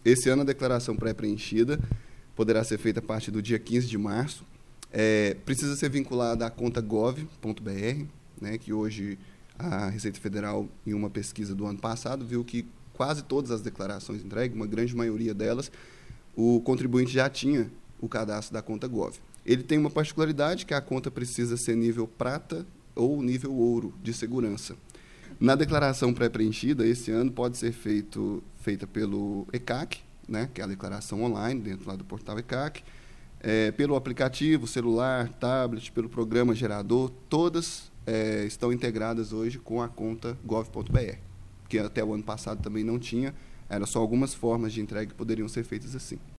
Esse ano a declaração pré-preenchida poderá ser feita a partir do dia 15 de março. Precisa ser vinculada à conta gov.br, né, que hoje a Receita Federal, em uma pesquisa do ano passado, viu que quase todas as declarações entregues, uma grande maioria delas, o contribuinte já tinha o cadastro da conta Gov. Ele tem uma particularidade, que a conta precisa ser nível prata ou nível ouro de segurança. Na declaração pré-preenchida, esse ano pode ser feita pelo ECAC, né, que é a declaração online, dentro lá do portal ECAC, pelo aplicativo, celular, tablet, pelo programa gerador, todas estão integradas hoje com a conta gov.br, que até o ano passado também não tinha, eram só algumas formas de entrega que poderiam ser feitas assim.